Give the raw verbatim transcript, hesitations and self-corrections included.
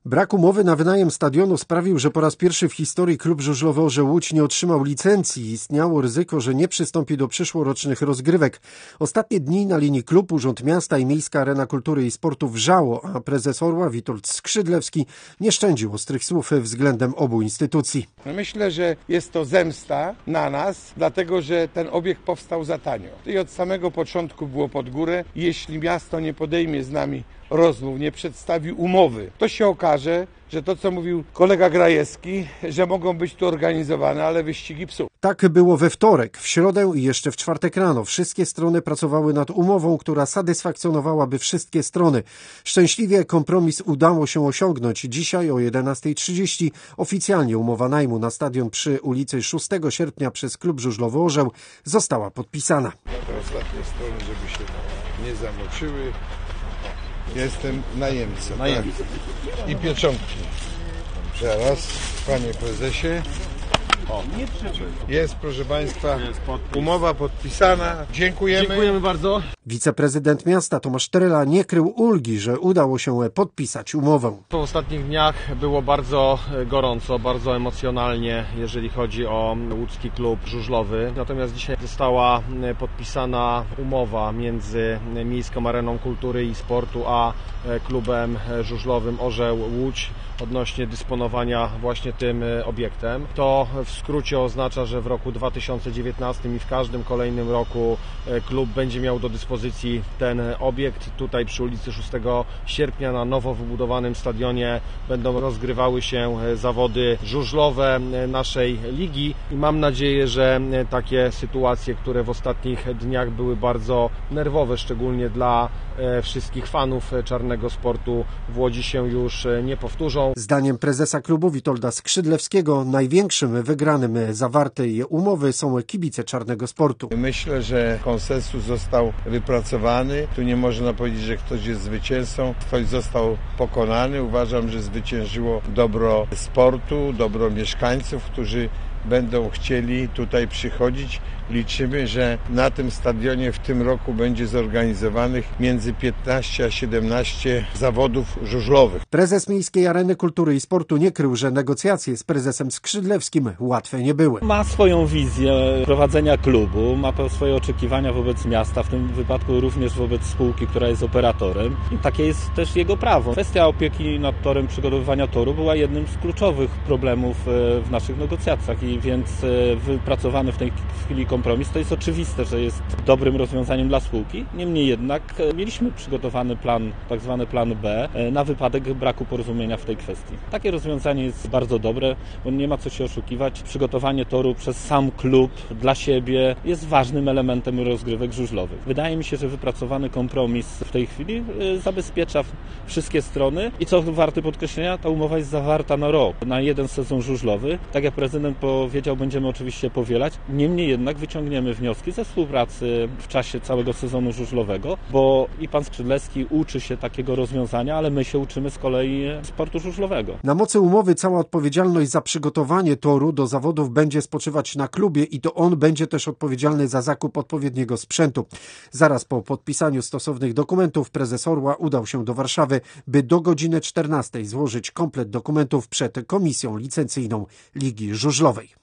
Brak umowy na wynajem stadionu sprawił, że po raz pierwszy w historii klub żużlowy Orzeł Łódź nie otrzymał licencji. Istniało ryzyko, że nie przystąpi do przyszłorocznych rozgrywek. Ostatnie dni na linii klub, Urząd Miasta i Miejska Arena Kultury i Sportu wrzało, a prezes Orła Witold Skrzydlewski nie szczędził ostrych słów względem obu instytucji. Myślę, że jest to zemsta na nas, dlatego że ten obiekt powstał za tanio. I od samego początku było pod górę. Jeśli miasto nie podejmie z nami rozmów, nie przedstawi umowy, to się okaże, że to, co mówił kolega Grajewski, że mogą być tu organizowane, ale wyścigi psów. Tak było we wtorek, w środę i jeszcze w czwartek rano. Wszystkie strony pracowały nad umową, która satysfakcjonowałaby wszystkie strony. Szczęśliwie kompromis udało się osiągnąć. Dzisiaj o jedenastej trzydzieści oficjalnie umowa najmu na stadion przy ulicy szóstego sierpnia przez klub żużlowy Orzeł została podpisana. Te ostatnie strony, żeby się nie zamoczyły. Jestem najemcą. Najemcą. Tak. I pieczątki. Teraz, panie prezesie. O, jest, proszę państwa, umowa podpisana. Dziękujemy. Dziękujemy bardzo. Wiceprezydent miasta Tomasz Tryla nie krył ulgi, że udało się podpisać umowę. W ostatnich dniach było bardzo gorąco, bardzo emocjonalnie, jeżeli chodzi o łódzki klub żużlowy. Natomiast dzisiaj została podpisana umowa między Miejską Areną Kultury i Sportu a klubem żużlowym Orzeł Łódź odnośnie dysponowania właśnie tym obiektem. To w skrócie oznacza, że w roku dwa tysiące dziewiętnastym i w każdym kolejnym roku klub będzie miał do dyspozycji ten obiekt. Tutaj przy ulicy szóstego sierpnia na nowo wybudowanym stadionie będą rozgrywały się zawody żużlowe naszej ligi i mam nadzieję, że takie sytuacje, które w ostatnich dniach były bardzo nerwowe, szczególnie dla wszystkich fanów czarnego sportu w Łodzi, się już nie powtórzą. Zdaniem prezesa klubu Witolda Skrzydlewskiego największym wygranym zawartej umowy są kibice czarnego sportu. Myślę, że konsensus został wypracowany. Tu nie można powiedzieć, że ktoś jest zwycięzcą. Ktoś został pokonany. Uważam, że zwyciężyło dobro sportu, dobro mieszkańców, którzy będą chcieli tutaj przychodzić. Liczymy, że na tym stadionie w tym roku będzie zorganizowanych między piętnaście a siedemnaście zawodów żużlowych. Prezes Miejskiej Areny Kultury i Sportu nie krył, że negocjacje z prezesem Skrzydlewskim łatwe nie były. Ma swoją wizję prowadzenia klubu, ma swoje oczekiwania wobec miasta, w tym wypadku również wobec spółki, która jest operatorem. I takie jest też jego prawo. Kwestia opieki nad torem, przygotowywania toru była jednym z kluczowych problemów w naszych negocjacjach i więc wypracowany w tej chwili kompromis to jest oczywiste, że jest dobrym rozwiązaniem dla spółki. Niemniej jednak mieliśmy przygotowany plan, tak zwany plan B, na wypadek braku porozumienia w tej kwestii. Takie rozwiązanie jest bardzo dobre, bo nie ma co się oszukiwać. Przygotowanie toru przez sam klub dla siebie jest ważnym elementem rozgrywek żużlowych. Wydaje mi się, że wypracowany kompromis w tej chwili zabezpiecza wszystkie strony i co warte podkreślenia, ta umowa jest zawarta na rok, na jeden sezon żużlowy. Tak jak prezydent powiedział, będziemy oczywiście powielać. Niemniej jednak wyciągniemy wnioski ze współpracy w czasie całego sezonu żużlowego, bo i pan Skrzydlewski uczy się takiego rozwiązania, ale my się uczymy z kolei sportu żużlowego. Na mocy umowy cała odpowiedzialność za przygotowanie toru do zawodów będzie spoczywać na klubie i to on będzie też odpowiedzialny za zakup odpowiedniego sprzętu. Zaraz po podpisaniu stosownych dokumentów prezes Orła udał się do Warszawy, by do godziny czternastej złożyć komplet dokumentów przed komisją licencyjną Ligi Żużlowej.